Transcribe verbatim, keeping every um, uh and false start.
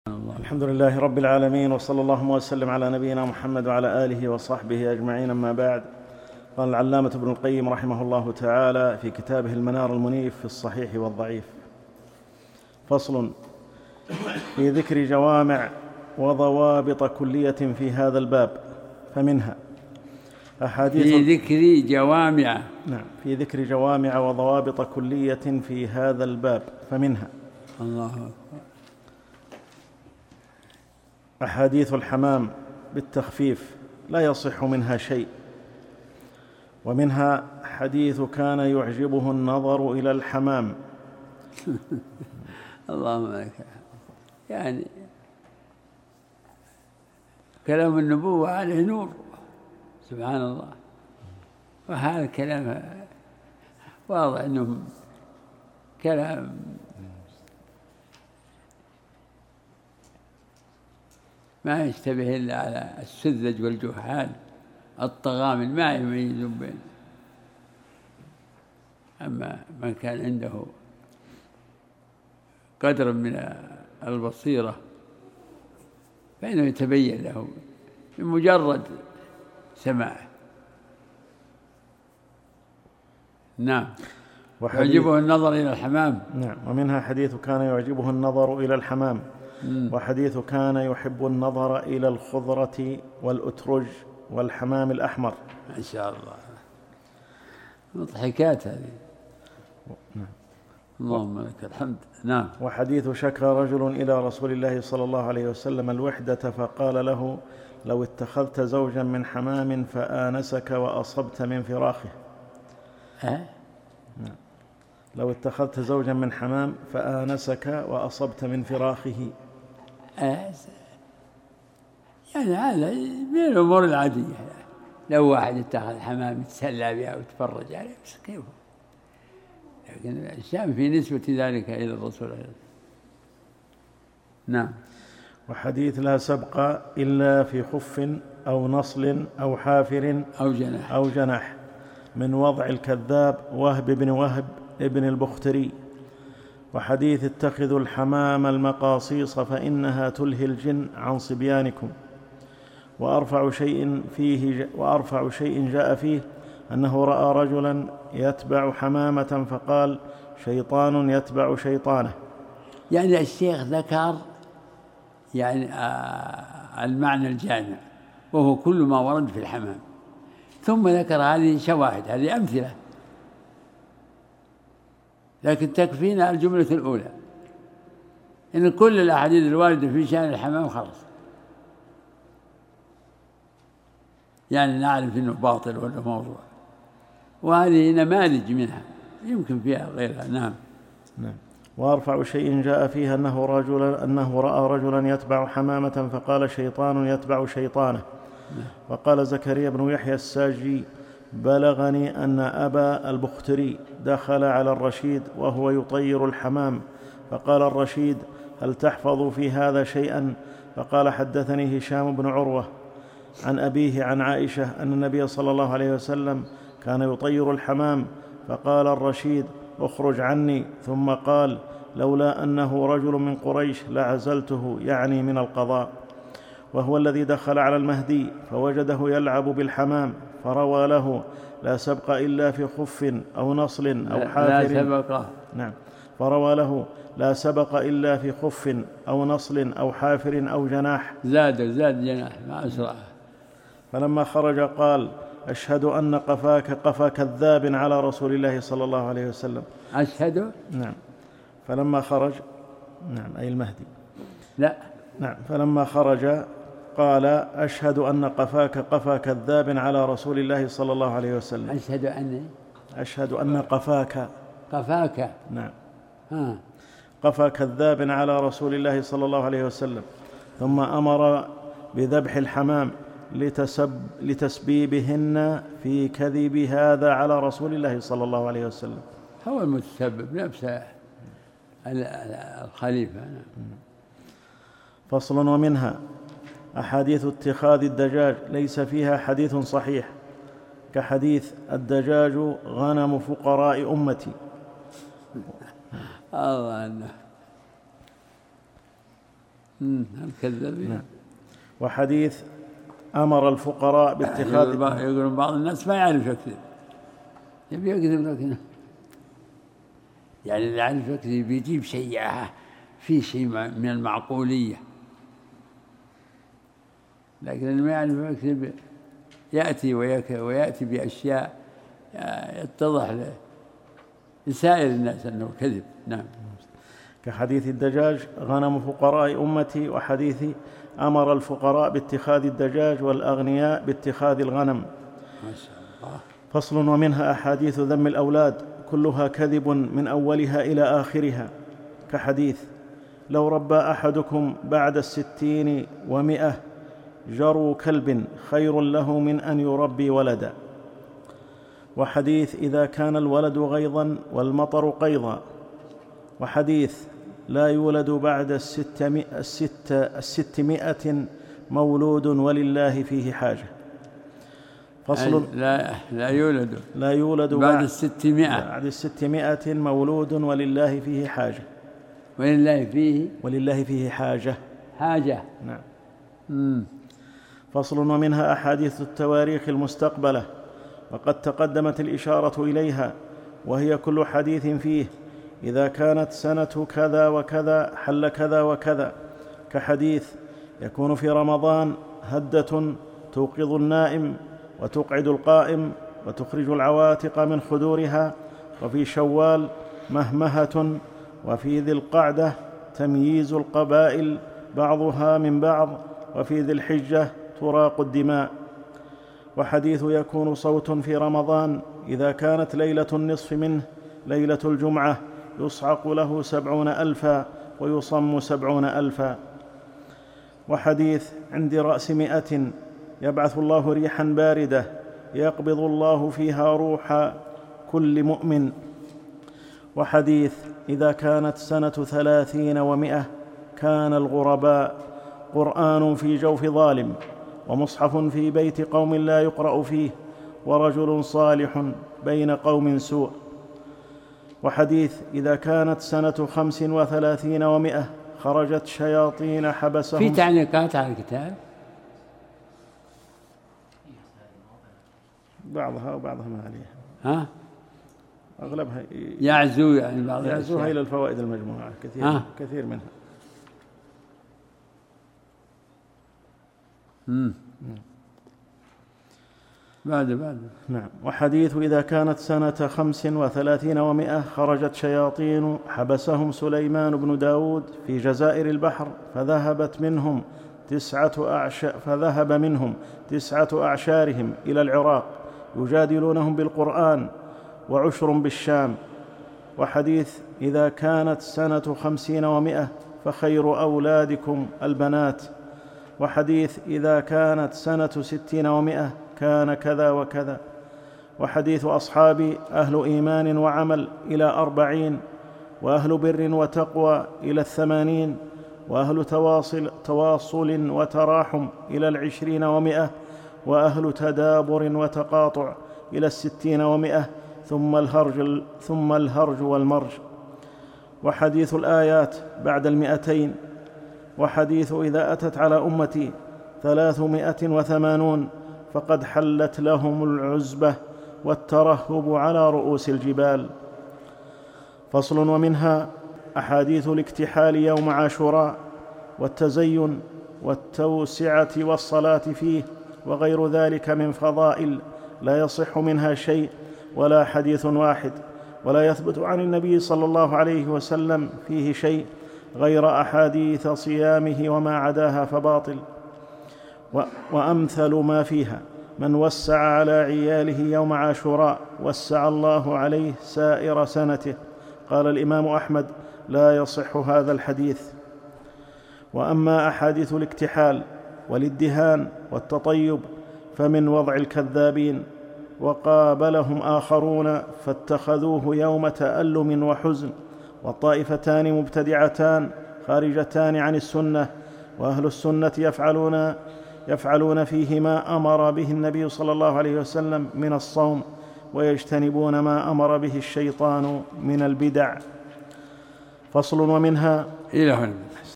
الحمد لله رب العالمين، وصلى الله وسلم على نبينا محمد وعلى آله وصحبه أجمعين. أما بعد، قال العلامة ابن القيم رحمه الله تعالى في كتابه المنار المنيف في الصحيح والضعيف: فصل في ذكر جوامع وضوابط كلية في هذا الباب، فمنها أحاديث في ذكر جوامع نعم في ذكر جوامع وضوابط كلية في هذا الباب، فمنها الله أكبر. أحاديث الحمام بالتخفيف لا يصح منها شيء، ومنها حديث كان يعجبه النظر إلى الحمام. اللهم لك يعني كلام النبوة عليه نور، سبحان الله. وهذا الكلام واضح أنه كلام ما يشتبه إلا على السذج والجهال الطغامل، ما يميزون بين. أما من كان عنده قدر من البصيرة فإنه يتبين له بمجرد سماعه. نعم. يعجبه النظر إلى الحمام. نعم. ومنها حديث كان يعجبه النظر إلى الحمام، وحديث كان يحب النظر إلى الخضرة والأترج والحمام الأحمر. ما شاء الله، مضحكات هذه. نعم. اللهم لك الحمد. نعم. وحديث شكى رجل إلى رسول الله صلى الله عليه وسلم الوحدة فقال له: لو اتخذت زوجا من حمام فآنسك وأصبت من فراخه. أه؟ نعم. لو اتخذت زوجا من حمام فآنسك وأصبت من فراخه. أه؟ يعني هذا من الأمور العادية. لو واحد اتخذ حمام يتسلى بها ويتفرج عليه بس كيف، لكن الشام في نسبة ذلك إلى الرسول عليه الصلاة. نعم. وحديث لا سبق إلا في خف أو نصل أو حافر أو جناح أو جناح من وضع الكذاب وهب بن وهب ابن البختري. وحديث اتخذوا الحمام المقاصيص فإنها تلهي الجن عن صبيانكم. وأرفع شيء فيه وأرفع شيء جاء فيه أنه رأى رجلا يتبع حمامة فقال: شيطان يتبع شيطانه. يعني الشيخ ذكر يعني آه المعنى الجامع، وهو كل ما ورد في الحمام، ثم ذكر هذه شواهد، هذه أمثلة، لكن تكفينا الجملة الأولى إن كل الأحاديث الواردة في شأن الحمام خلاص، يعني نعرف إنه باطل ولا موضوع، وهذه نماذج منها يمكن فيها غيرها. نعم. نعم. وأرفع شيء جاء فيها أنه, رجلا أنه رأى رجلا يتبع حمامة فقال: شيطان يتبع شيطانه. نعم. وقال زكريا بن يحيى الساجي: بلغني أن أبا البختري دخل على الرشيد وهو يطير الحمام، فقال الرشيد: هل تحفظ في هذا شيئا؟ فقال: حدثني هشام بن عروة عن أبيه عن عائشة أن النبي صلى الله عليه وسلم كان يطير الحمام، فقال الرشيد: اخرج عني. ثم قال: لولا أنه رجل من قريش لعزلته، يعني من القضاء. وهو الذي دخل على المهدي فوجده يلعب بالحمام، فروى له: لا سبق إلا في خف أو نصل أو حافر. لا سبق. نعم. فروى له: لا سبق إلا في خف أو نصل أو حافر أو جناح. زاد زاد جناح ما أسرع. فلما خرج قال: أشهد أن قفاك قفا كذاب على رسول الله صلى الله عليه وسلم. أشهد. نعم. فلما خرج، نعم أي المهدي. لا. نعم. فلما خرج قال: أشهد أن قفاك قفا كذاب على رسول الله صلى الله عليه وسلم. أشهد أن أشهد أن قفاك قفاك نعم ها. قفا كذاب على رسول الله صلى الله عليه وسلم. ثم أمر بذبح الحمام لتسب لتسبيبهن في كذب هذا على رسول الله صلى الله عليه وسلم. هو المتسبب نفسه الخليفة. فصل. ومنها أحاديث اتخاذ الدجاج ليس فيها حديث صحيح، كحديث: الدجاج غنم فقراء أمتي. الله أنه الكذابين. نعم. وحديث أمر الفقراء باتخاذ، يقولون بعض الناس ما يعرف يكذب، يبي يكذب لكن يعني اللي يعرف يكذب بيجيب شيء في شيء من المعقولية، لكن اللي ما يعرف يكذب يأتي ويأتي بأشياء يتضح لسائر الناس أنه كذب. نعم. كحديث الدجاج غنم فقراء أمتي، وحديث أمر الفقراء باتخاذ الدجاج والأغنياء باتخاذ الغنم. ما شاء الله. فصل. ومنها أحاديث ذم الأولاد كلها كذب من أولها إلى آخرها، كحديث لو ربى أحدكم بعد الستين ومئة جروا كلب خير له من أن يربي ولدا، وحديث إذا كان الولد غيظا والمطر قيظا، وحديث لا يولد بعد الستمائة, الست الستمائة مولود ولله فيه حاجة. فصل. لا, لا يولد لا يولد بعد, بعد الستمائة بعد الستمائة مولود ولله فيه حاجة. ولله فيه ولله فيه حاجة حاجة. نعم. مم. فصل. ومنها أحاديث التواريخ المستقبلة، وقد تقدمت الإشارة إليها، وهي كل حديث فيه إذا كانت سنة كذا وكذا حل كذا وكذا، كحديث يكون في رمضان هدة توقظ النائم وتقعد القائم وتخرج العواتق من خدورها، وفي شوال مهمهة، وفي ذي القعدة تمييز القبائل بعضها من بعض، وفي ذي الحجة تراق الدماء. وحديث يكون صوت في رمضان إذا كانت ليلة النصف منه ليلة الجمعة يصعق له سبعون ألفا ويصم سبعون ألفا. وحديث عند رأس مئة يبعث الله ريحا باردة يقبض الله فيها روح كل مؤمن. وحديث إذا كانت سنة ثلاثين ومئة كان الغرباء قرآن في جوف ظالم، ومصحف في بيت قوم لا يقرأ فيه، ورجل صالح بين قوم سوء. وحديث إذا كانت سنة خمس وثلاثين ومئة خرجت شياطين حبسهم. في تعليقات على الكتاب بعضها وبعضها ما عليها. ها أغلبها يعزو يعني بعض يعزوها إلى الفوائد المجموعة كثير ها؟ كثير منها. مم. بعد بعد نعم. وحديث إذا كانت سنة خمس وثلاثين ومئة خرجت شياطين حبسهم سليمان بن داود في جزائر البحر، فذهبت منهم تسعة أعش فذهب منهم تسعة أعشارهم إلى العراق يجادلونهم بالقرآن، وعشر بالشام. وحديث إذا كانت سنة خمسين ومئة فخير أولادكم البنات. وحديث إذا كانت سنة ستين ومئة كان كذا وكذا. وحديث أصحابي أهل إيمان وعمل إلى أربعين، وأهل بر وتقوى إلى الثمانين، وأهل تواصل, تواصل وتراحم إلى العشرين ومئة، وأهل تدابر وتقاطع إلى الستين ومئة، ثم الهرج, ثم الهرج والمرج. وحديث الآيات بعد المئتين. وحديث إذا أتت على أمتي ثلاثمائة وثمانون فقد حلت لهم العزبة والترهب على رؤوس الجبال. فصل. ومنها أحاديث الاكتحال يوم عاشوراء والتزين والتوسعة والصلاة فيه وغير ذلك من فضائل لا يصح منها شيء ولا حديث واحد، ولا يثبت عن النبي صلى الله عليه وسلم فيه شيء غير أحاديث صيامه، وما عداها فباطل. وأمثل ما فيها من وسع على عياله يوم عاشوراء وسع الله عليه سائر سنته. قال الإمام أحمد لا يصح هذا الحديث. وأما أحاديث الاكتحال والادهان والتطيب فمن وضع الكذابين، وقابلهم آخرون فاتخذوه يوم تألم وحزن، والطائفتان مبتدعتان خارجتان عن السنة، وأهل السنة يفعلون يفعلون فيه ما أمر به النبي صلى الله عليه وسلم من الصوم، ويجتنبون ما أمر به الشيطان من البدع. فصل. ومنها إلى هنا.